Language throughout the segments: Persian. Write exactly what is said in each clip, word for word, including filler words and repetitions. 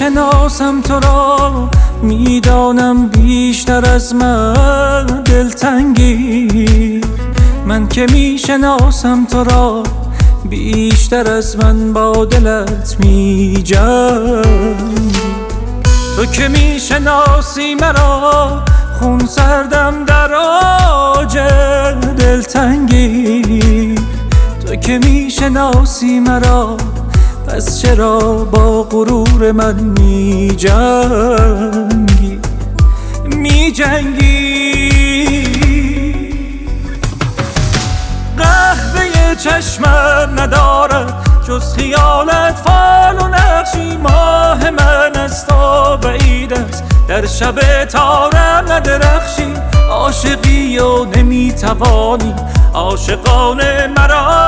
میشناسم تو را، میدانم بیشتر از من دلتنگی. من که میشناسم تو را، بیشتر از من با دلت میجنگی. تو که میشناسی مرا، خون سردم در آج دلتنگی. تو که میشناسی مرا، پس چرا با غرور من میجنگی میجنگی قهوه چشمم ندارد جز خیالت فال و نقشی. ماه من از تو بعید است، در شب تارم ندرخشی. عاشقی و نمیتوانی عاشقانه مرا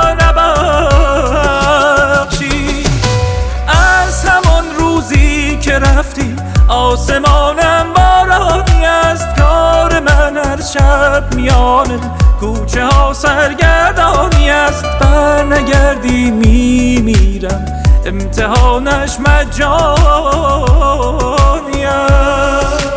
نبخشی. از همان روزی که رفتی آسمانم بارانی است. کار من هر شب میانه کوچه ها سرگردانی است. بر نگردی میمیرم، امتحانش مجانی است.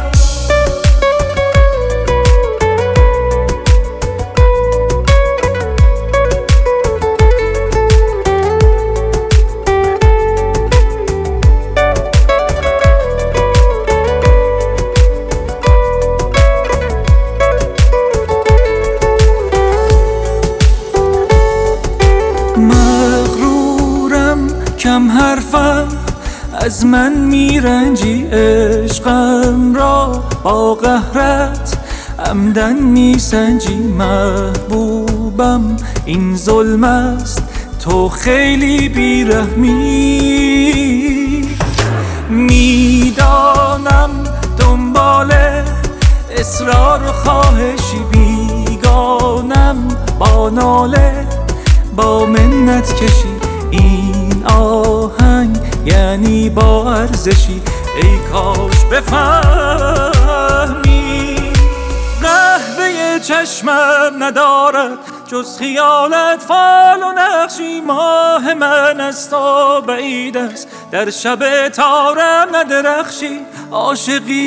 کم حرفم از من میرنجی، عشقم را با قهرت عمدن میسنجی. محبوبم این ظلم است، تو خیلی بیرحمی. میدانم دنبال اصرار و خواهشی، بیگانم با ناله با منت کشی. این آهنگ یعنی با ارزشی، ای کاش بفهمی. قهوه چشمم ندارد جز خیالت فال و نقشی. ماه من از تو بعید است، در شب تارم ندرخشی. عاشقی